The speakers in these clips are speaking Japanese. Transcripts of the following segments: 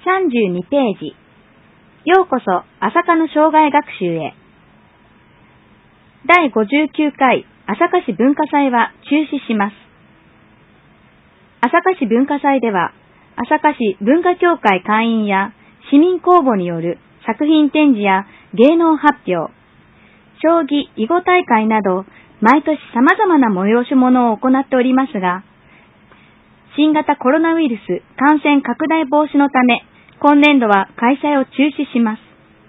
32ページ。ようこそ朝霞の生涯学習へ。第59回朝霞市文化祭は中止します。朝霞市文化祭では、朝霞市文化協会会員や市民公募による作品展示や芸能発表、将棋、囲碁大会など、毎年様々な催し物を行っておりますが、新型コロナウイルス感染拡大防止のため、今年度は開催を中止します。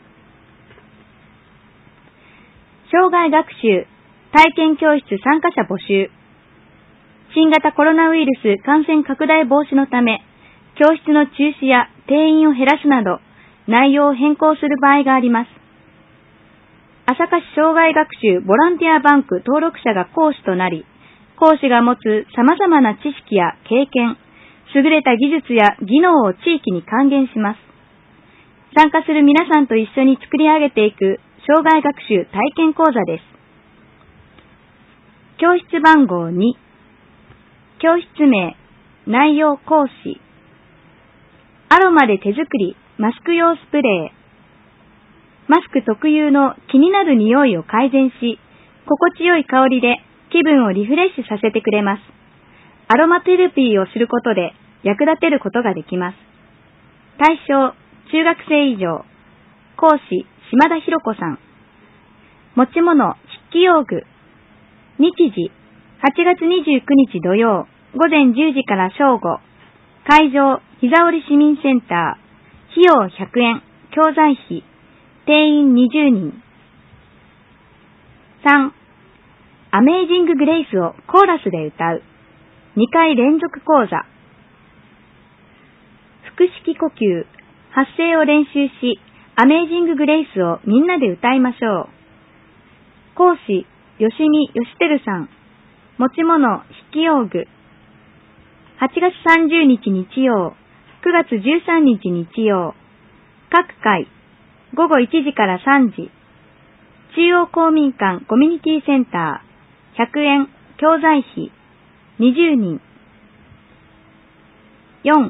生涯学習、体験教室参加者募集。新型コロナウイルス感染拡大防止のため、教室の中止や定員を減らすなど、内容を変更する場合があります。朝霞市生涯学習ボランティアバンク登録者が講師となり、講師が持つ様々な知識や経験、優れた技術や技能を地域に還元します。参加する皆さんと一緒に作り上げていく生涯学習体験講座です。教室番号2、教室名、内容講師、アロマで手作りマスク用スプレー、マスク特有の気になる匂いを改善し、心地よい香りで気分をリフレッシュさせてくれます。アロマテラピーをすることで役立てることができます。対象、中学生以上。講師、島田博子さん。持ち物、筆記用具。日時、8月29日土曜、午前10時から正午。会場、膝折市民センター。費用100円、教材費。定員20人。3. アメイジンググレイスをコーラスで歌う。2回連続講座。腹式呼吸、発声を練習し、アメイジンググレイスをみんなで歌いましょう。講師、吉見義輝さん。持ち物、筆記用具。8月30日日曜、9月13日日曜。各回、午後1時から3時。中央公民館コミュニティセンター。100円、教材費。20人。4.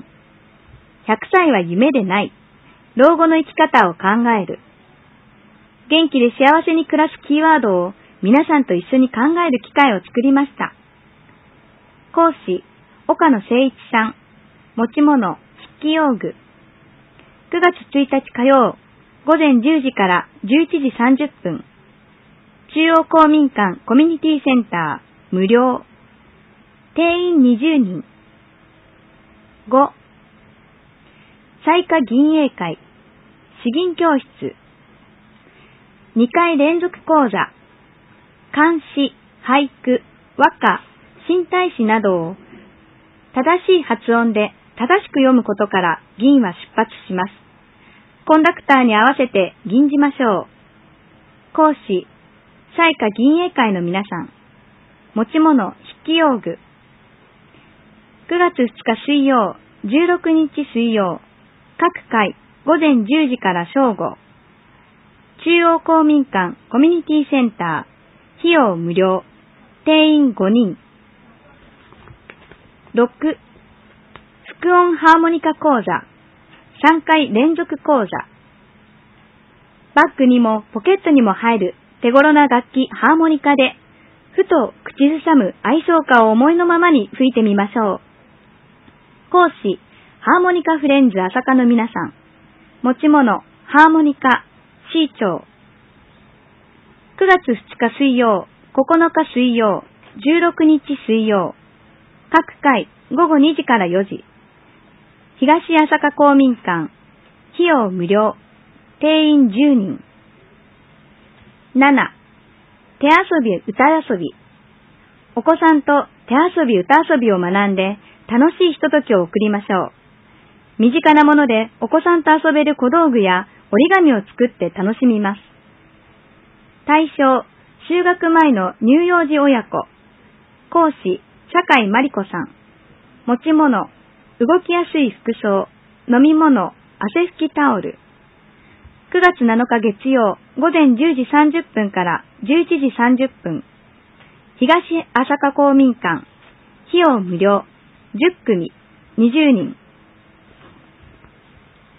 100歳は夢でない。老後の生き方を考える。元気で幸せに暮らすキーワードを皆さんと一緒に考える機会を作りました。講師、岡野誠一さん。持ち物、筆記用具。9月1日火曜、午前10時から11時30分。中央公民館コミュニティセンター、無料。定員20人。5. 彩花銀英会、詩吟教室。2回連続講座。漢詩、俳句、和歌、新体詩などを正しい発音で正しく読むことから吟は出発します。コンダクターに合わせて吟じましょう。講師、彩花銀英会の皆さん。持ち物、筆記用具。9月2日水曜、16日水曜。各回、午前10時から正午。中央公民館コミュニティセンター。費用無料。定員5人。6. 副音ハーモニカ講座。3回連続講座。バッグにもポケットにも入る手頃な楽器ハーモニカで、ふと口ずさむ愛想歌を思いのままに吹いてみましょう。講師、ハーモニカフレンズ朝霞の皆さん。持ち物、ハーモニカ、C 長。9月2日水曜、9日水曜、16日水曜。各回、午後2時から4時。東朝霞公民館。費用無料。定員10人。7. 手遊び歌遊び。お子さんと手遊び歌遊びを学んで楽しいひとときを送りましょう。身近なものでお子さんと遊べる小道具や折り紙を作って楽しみます。対象、就学前の乳幼児親子。講師、酒井真理子さん。持ち物、動きやすい服装、飲み物、汗拭きタオル。9月7日月曜、午前10時30分から11時30分。東朝霞公民館。費用無料。10組、20人。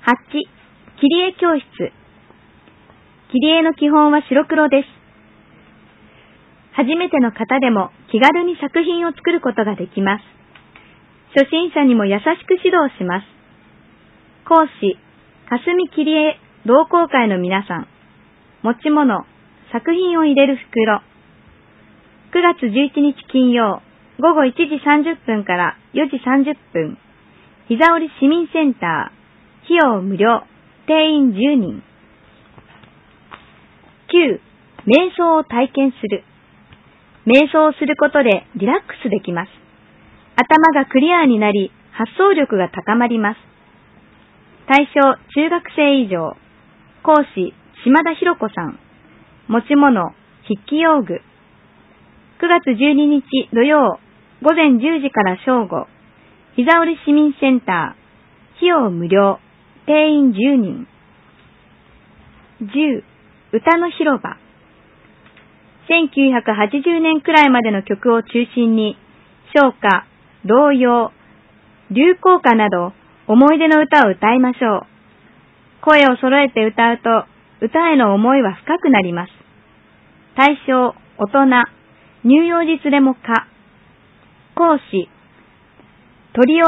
8、切り絵教室。切り絵の基本は白黒です。初めての方でも気軽に作品を作ることができます。初心者にも優しく指導します。講師、霞切り絵同好会の皆さん。持ち物、作品を入れる袋。9月11日金曜、午後1時30分から4時30分。膝折市民センター。費用無料。定員10人。9、瞑想を体験する。瞑想をすることでリラックスできます。頭がクリアになり、発想力が高まります。対象、中学生以上。講師、島田博子さん。持ち物、筆記用具。9月12日土曜、午前10時から正午。膝折市民センター。費用無料。定員10人。10、歌の広場。1980年くらいまでの曲を中心に、唱歌、童謡、流行歌など思い出の歌を歌いましょう。声を揃えて歌うと、歌への思いは深くなります。対象、大人、乳幼児連れも可。講師、トリオ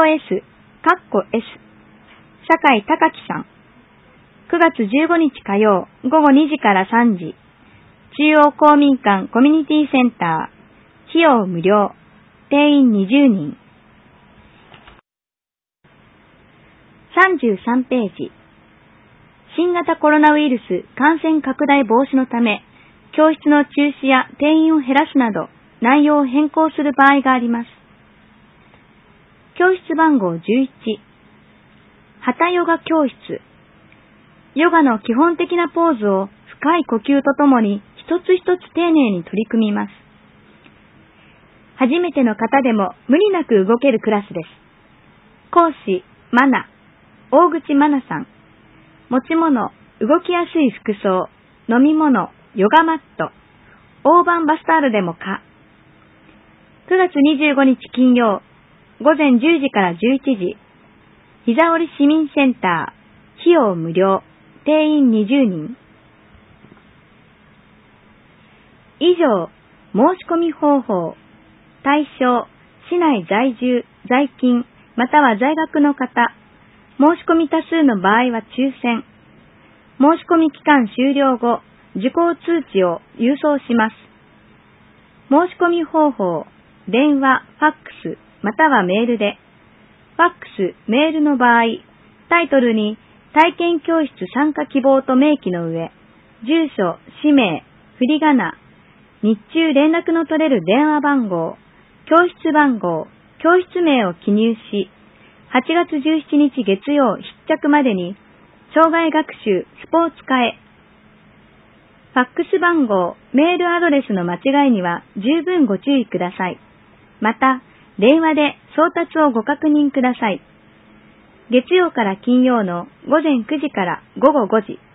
S、S、社会高木さん。9月15日火曜、午後2時から3時。中央公民館コミュニティセンター。費用無料。定員20人。33ページ。新型コロナウイルス感染拡大防止のため、教室の中止や定員を減らすなど、内容を変更する場合があります。教室番号11。ハタヨガ教室。ヨガの基本的なポーズを深い呼吸とともに一つ一つ丁寧に取り組みます。初めての方でも無理なく動けるクラスです。講師、マナ、大口マナさん。持ち物、動きやすい服装、飲み物、ヨガマット、大判バスタールでも可。9月25日金曜、午前10時から11時。膝折市民センター。費用無料。定員20人。以上、申し込み方法。対象、市内在住、在勤、または在学の方。申し込み多数の場合は抽選。申し込み期間終了後、受講通知を郵送します。申し込み方法、電話、ファックス、またはメールで。ファックス、メールの場合、タイトルに体験教室参加希望と明記の上、住所、氏名、振り仮名、日中連絡の取れる電話番号、教室番号、教室名を記入し、8月17日月曜必着までに、障害学習、スポーツ科へ。ファックス番号、メールアドレスの間違いには十分ご注意ください。また、電話で送達をご確認ください。月曜から金曜の午前9時から午後5時。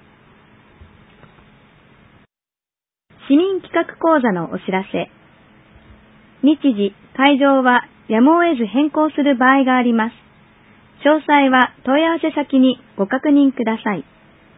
市民企画講座のお知らせ。日時、会場はやむを得ず変更する場合があります。詳細は問い合わせ先にご確認ください。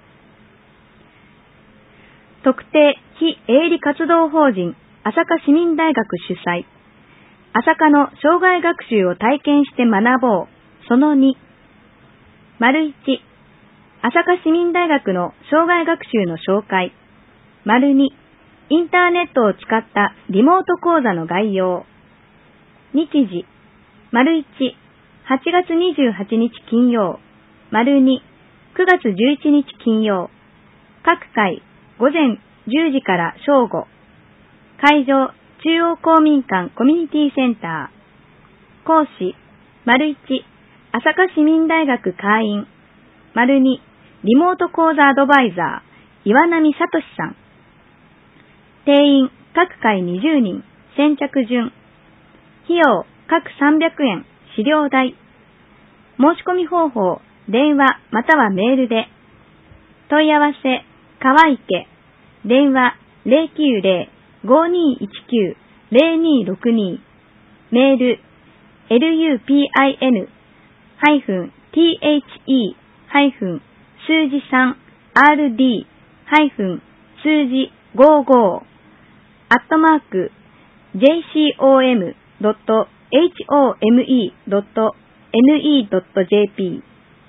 特定非営利活動法人朝霞市民大学主催。朝霞の障害学習を体験して学ぼう。その2。1、朝霞市民大学の障害学習の紹介。2、インターネットを使ったリモート講座の概要。日時。1、8月28日金曜。2、9月11日金曜。各回、午前10時から正午。会場、中央公民館コミュニティセンター。講師、1、朝霞市民大学会員。2、リモート講座アドバイザー、岩波聡さん。定員、各回20人、先着順。費用、各300円、資料代。申し込み方法、電話またはメールで。問い合わせ、川池。電話、090-5219-0262。メール、lupin-the 数字 3rd 数字55@jcom.home.ne.jp。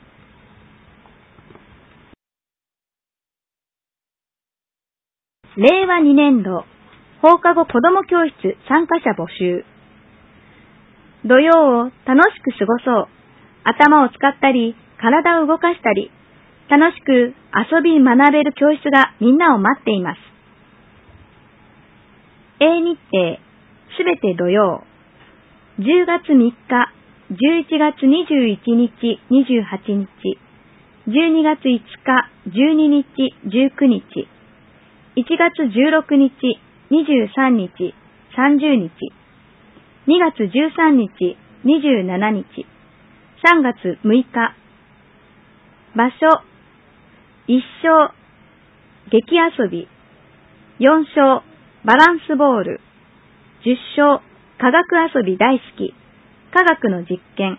令和2年度放課後子ども教室参加者募集。土曜を楽しく過ごそう。頭を使ったり、体を動かしたり、楽しく遊び学べる教室がみんなを待っています。A 日程、すべて土曜。10月3日、11月21日、28日、12月5日、12日、19日、1月16日、23日、30日、2月13日、27日、3月6日。場所、1勝、劇遊び、4勝、バランスボール、10勝、科学遊び大好き、科学の実験。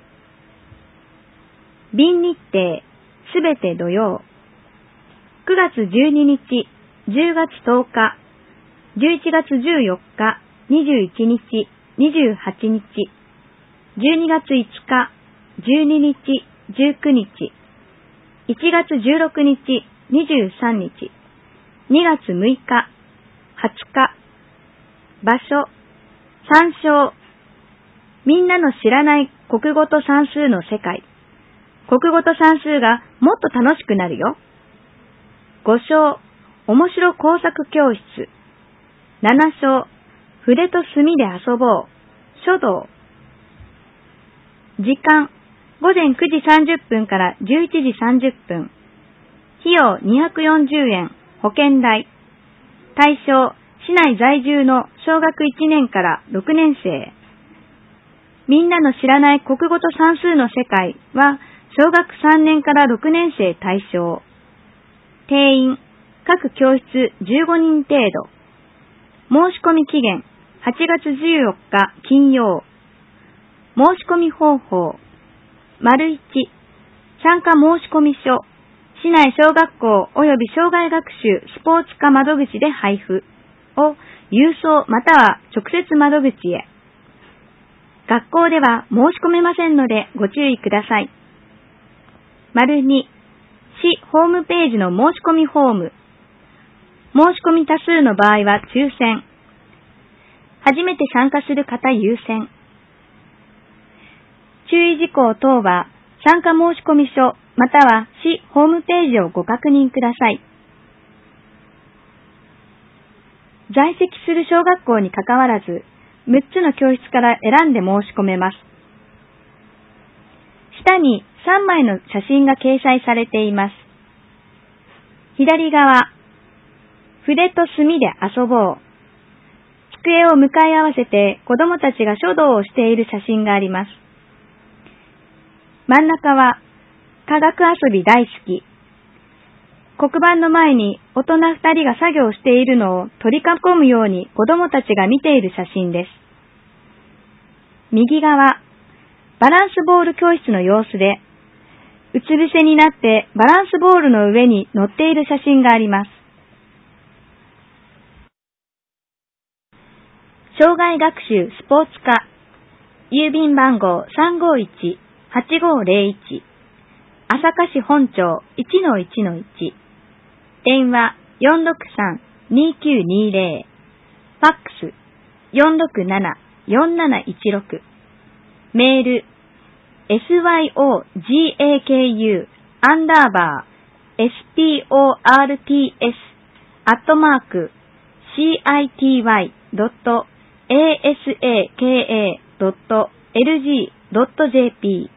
便日程、すべて土曜。9月12日、10月10日、11月14日、21日、28日、12月5日、12日、19日、1月16日、23日、2月6日、20日。場所、参照。みんなの知らない国語と算数の世界。国語と算数がもっと楽しくなるよ。5勝、面白工作教室。7勝、筆と墨で遊ぼう。書道。時間、午前9時30分から11時30分。費用240円、保険代。対象、市内在住の小学1年から6年生。みんなの知らない国語と算数の世界は、小学3年から6年生対象。定員、各教室15人程度。申し込み期限、8月14日金曜。申し込み方法、1、参加申し込み書、市内小学校及び障害学習スポーツ課窓口で配布を郵送または直接窓口へ。学校では申し込めませんのでご注意ください。2、市ホームページの申し込みフォーム。申し込み多数の場合は抽選。初めて参加する方優先。注意事項等は参加申し込み書または市ホームページをご確認ください。在籍する小学校にかかわらず、6つの教室から選んで申し込めます。下に3枚の写真が掲載されています。左側、筆と墨で遊ぼう。机を向かい合わせて子供たちが書道をしている写真があります。真ん中は、科学遊び大好き。黒板の前に大人2人が作業しているのを取り囲むように子供たちが見ている写真です。右側、バランスボール教室の様子で、うつ伏せになってバランスボールの上に乗っている写真があります。障害学習スポーツ科、郵便番号 351-8501、朝霞市本町 1-1-1、電話 463-2920、ファックス 467-4716、メール syogaku_sports@city.asaka.lg.jp